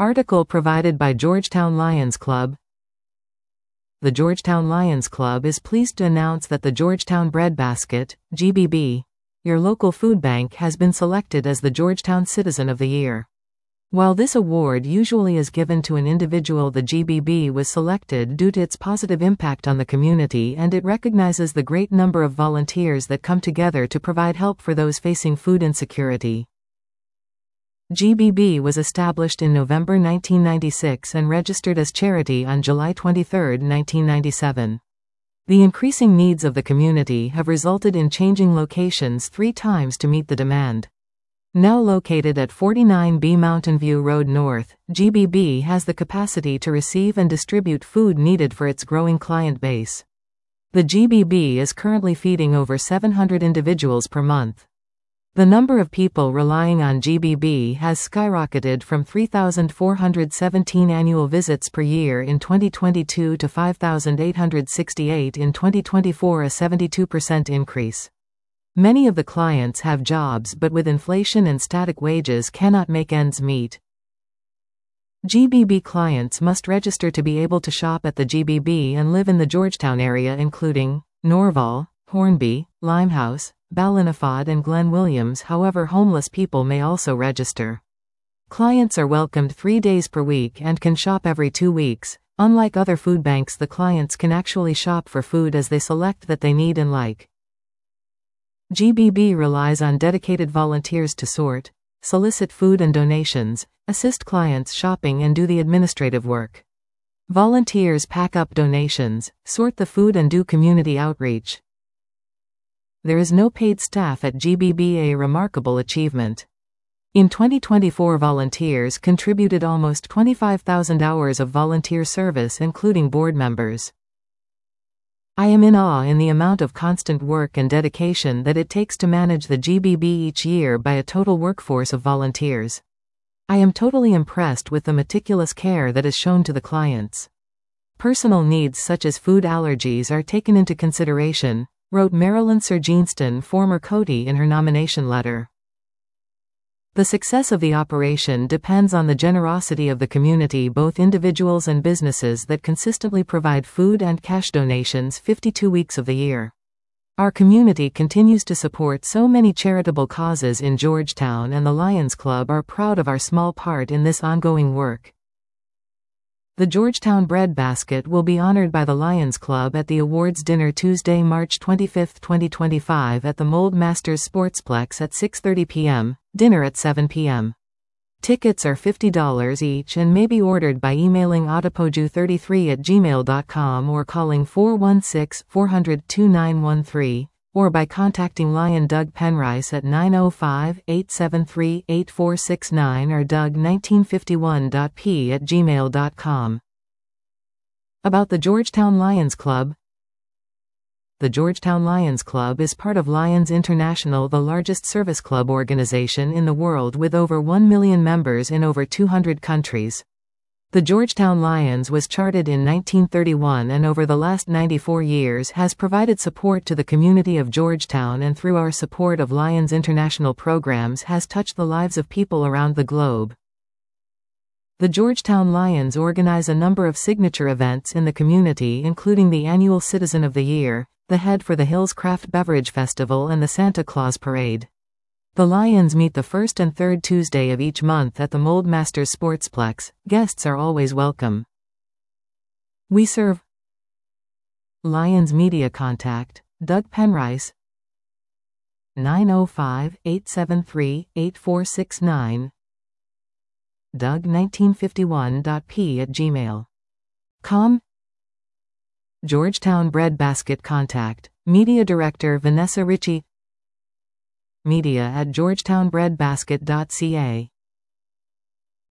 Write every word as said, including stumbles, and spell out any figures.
Article provided by Georgetown Lions Club. The Georgetown Lions Club is pleased to announce that the Georgetown Breadbasket, G B B, your local food bank, has been selected as the Georgetown Citizen of the Year. While this award usually is given to an individual, the G B B was selected due to its positive impact on the community, and it recognizes the great number of volunteers that come together to provide help for those facing food insecurity. G B B was established in November nineteen ninety-six and registered as charity on July twenty-third, nineteen ninety-seven. The increasing needs of the community have resulted in changing locations three times to meet the demand. Now located at forty-nine B Mountain View Road North, G B B has the capacity to receive and distribute food needed for its growing client base. The G B B is currently feeding over seven hundred individuals per month. The number of people relying on G B B has skyrocketed from three thousand four hundred seventeen annual visits per year in twenty twenty-two to five thousand eight hundred sixty-eight in twenty twenty-four, a seventy-two percent increase. Many of the clients have jobs but with inflation and static wages cannot make ends meet. G B B clients must register to be able to shop at the G B B and live in the Georgetown area, including Norval, Hornby, Limehouse, Ballinafad and Glen Williams. However, homeless people may also register. Clients are welcomed three days per week and can shop every two weeks. Unlike other food banks, the clients can actually shop for food as they select that they need and like. G B B relies on dedicated volunteers to sort, solicit food and donations, assist clients shopping and do the administrative work. Volunteers pack up donations, sort the food and do community outreach. There is no paid staff at G B B, a remarkable achievement. In twenty twenty-four, volunteers contributed almost twenty-five thousand hours of volunteer service, including board members. I am in awe in the amount of constant work and dedication that it takes to manage the G B B each year by a total workforce of volunteers. I am totally impressed with the meticulous care that is shown to the clients. Personal needs such as food allergies are taken into consideration, wrote Marilyn Serginston, former Coty, in her nomination letter. The success of the operation depends on the generosity of the community, both individuals and businesses that consistently provide food and cash donations fifty-two weeks of the year. Our community continues to support so many charitable causes in Georgetown, and the Lions Club are proud of our small part in this ongoing work. The Georgetown Breadbasket will be honored by the Lions Club at the awards dinner Tuesday, March twenty-fifth, twenty twenty-five at the Mold Masters Sportsplex at six thirty p m, dinner at seven p m Tickets are fifty dollars each and may be ordered by emailing autopoju thirty-three at gmail dot com or calling four one six, four hundred, two nine one three, or by contacting Lion Doug Penrice at nine oh five, eight seven three, eight four six nine or doug nineteen fifty-one dot p at gmail dot com. About the Georgetown Lions Club. The Georgetown Lions Club is part of Lions International, the largest service club organization in the world with over one million members in over two hundred countries. The Georgetown Lions was chartered in nineteen thirty-one and over the last ninety-four years has provided support to the community of Georgetown, and through our support of Lions International programs has touched the lives of people around the globe. The Georgetown Lions organize a number of signature events in the community, including the annual Citizen of the Year, the Head for the Hills Craft Beverage Festival and the Santa Claus Parade. The Lions meet the first and third Tuesday of each month at the Mold Masters Sportsplex. Guests are always welcome. We serve. Lions Media. Contact Doug Penrice nine oh five, eight seven three, eight four six nine, doug nineteen fifty-one dot p at gmail dot com. Georgetown Breadbasket. Contact Media Director Vanessa Ritchie. Media at georgetown breadbasket dot c a